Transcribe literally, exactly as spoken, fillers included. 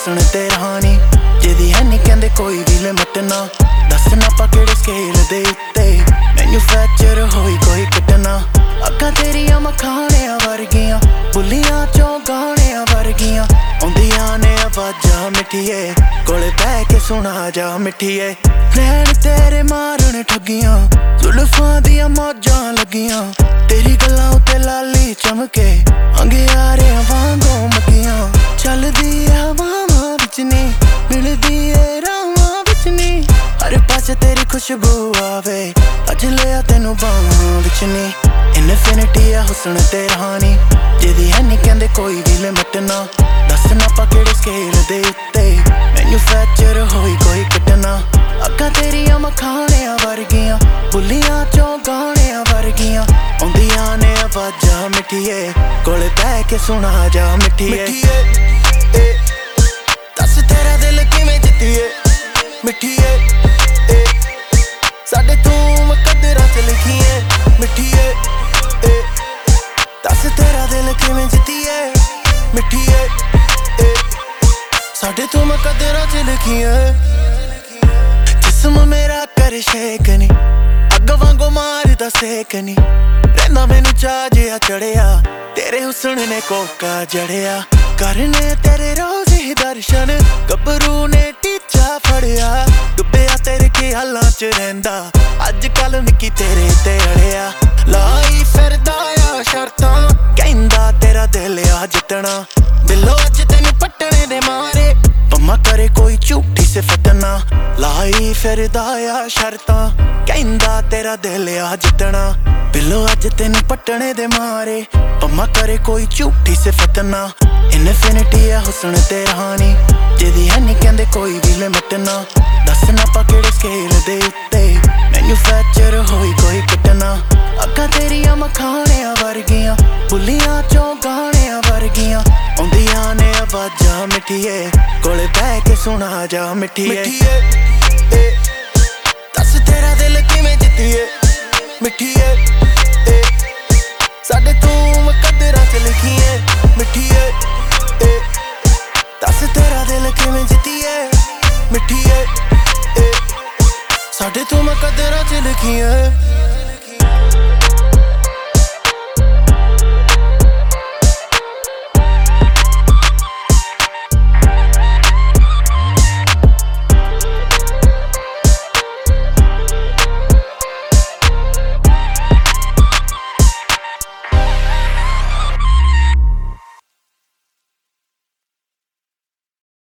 हुस्न ते रानी जेदी है नी कहंदे कोई भी लिमिट ना दस ना पा केड़े स्केल दे उत्ते मैन्यूफैक्चर होई कोई कटना अक्खां तेरियां मखाणियां वर्गियां बुलियां चों गाणियां वर्गियां आउंदियां ने आवाजां मिठिए कोले बैह के सुना जा मिठिए नैन तेरे मारन ठगियां जुल्फां दियां मौजां लगियां तेरी गल्लां उत्ते लाली चमके अंगियारियां वांगों मगियां चलदी हवावां विच नी मिलदी ए रावां विच नी हर पासे तेरी खुशबू आवे अज लिया तेनू बाहां विच नी इनफिनिटी है हुस्न ते रानी जेदी है नी कहंदे कोई भी लिमिट ना दस ना पा केड़े स्केल दे उत्ते मैन्यूफैक्चर होई कोई कटना अक्खां तेरियां मखाणियां वर्गियां बुलियां चों गाणियां वर्गियां आउंदियां ने आवाजां मिठिए कोले बैह के सुना जा मिठिए दस तेरा दिल किवें जित्तिए मिठिए साडे तू मुकद्दरां च लिखिए मिठिए दस तेरा दिल किवें जित्तिए मिठिए साडे तू मुकद्दरां च लिखिए जिस्म मेरा कर शेक नी अग वांगू मारदा सेक नी रैंदा मैनू चा जिहा चढ़िया तेरे हुस्न ने कोका जड़िया करने तेरे रोज ही दर्शन गबरू ने टीचा फड़िया डुबिया तेरे ख्यालां च रहिंदा अज कल मिकी तेरे ते अड़िया लाई फिरदा आ शर्तां कहंदा तेरा दिल आ जितना दिलों अज तैनू पट्टने दे मारे पम्मा करे कोई झूठी सिफत ना लाई फिरदा आ शर्तां कहंदा तेरा दिल आ जितना दिलों अज तैनू पट्टने दे मारे पम्मा करे कोई झूठी सिफत ना इनफिनिटी है हुस्न ते रानी जेदी है नी कहंदे कोई भी लिमिट ना दस ना पा केड़े स्केल दे उत्ते मैन्यूफैक्चर होई कोई कटना अक्खां तेरियां मखाणियां वर्गियां बुलियां चों गाणियां वर्गियां आउंदियां ने आवाजां मिठिए कोले बैह के सुना जा मिठिए दस तेरा दिल किवें जित्तिए मिठिए